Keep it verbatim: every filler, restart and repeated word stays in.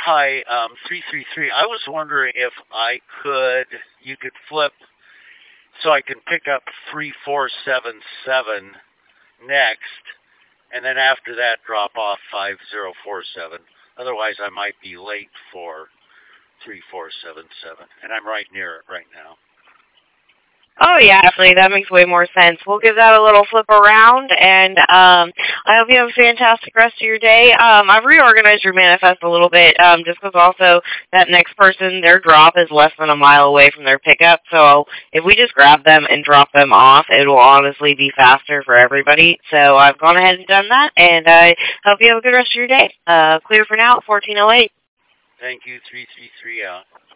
Hi, um, three three three. I was wondering if I could, you could flip so I can pick up three four seven seven next, and then after that drop off five zero four seven. Otherwise, I might be late for three four seven seven, and I'm right near it right now. Oh, yeah, definitely. That makes way more sense. We'll give that a little flip around, and um, I hope you have a fantastic rest of your day. Um, I've reorganized your manifest a little bit, um, just because also that next person, their drop is less than a mile away from their pickup, so if we just grab them and drop them off, it will honestly be faster for everybody. So I've gone ahead and done that, and I hope you have a good rest of your day. Uh, clear for now at fourteen oh eight. Thank you, three three three out.